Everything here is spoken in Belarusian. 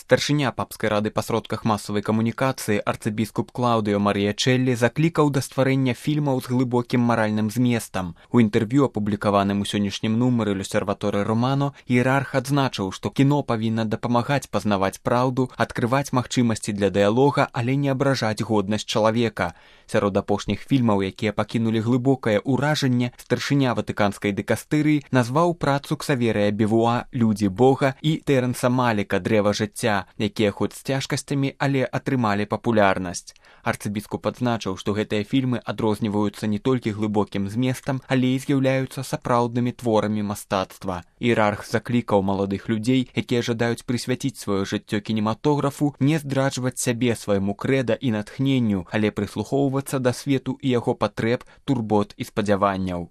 Старшыня папскай рады па сродках масавай камунікацыі арцыбіскуп Клаўдыо Марыячэллі заклікаў да стварэння фільмаў з глыбокім маральным зместам. У інтэрв'ю, апублікаваным у сённяшнім нумары L'Osservatore Romano, іерарх адзначыў, што кіно павінна дапамагаць пазнаваць праўду, адкрываць магчымасці для дыялога, але не абражаць годнасць чалавека. Сярод апошніх фільмаў, якія пакінулі глыбокае ўражанне, старшыня ватыканскай дыкастырыі назваў працу Ксаверыя Бевуа «Людзі Бога» і Тэрэнса Маліка «Дрэва жыцця», якія хоць з цяжкасцямі, але атрымалі папулярнасць. Арцыбіскуп адзначыў, што гэтыя фільмы адрозніваюцца не толькі глыбокім зместам, але і з'яўляюцца сапраўднымі творамі мастацтва. Іерарх заклікаў маладых людзей, якія жадаюць прысвяціць сваё жыццё кінематографу, не здраджваць сябе, свайму крэда і натхненню, але прыслухоўвацца да свету і яго патрэб, турбот і спадзяванняў.